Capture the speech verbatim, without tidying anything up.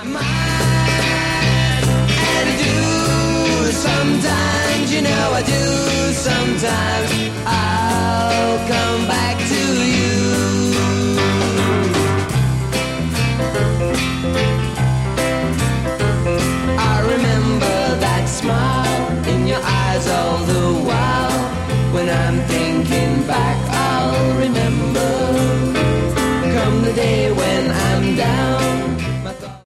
mind and do sometimes, you know I do sometimes, I'll come back to you. I remember that smile in your eyes all the while when I'm thinking back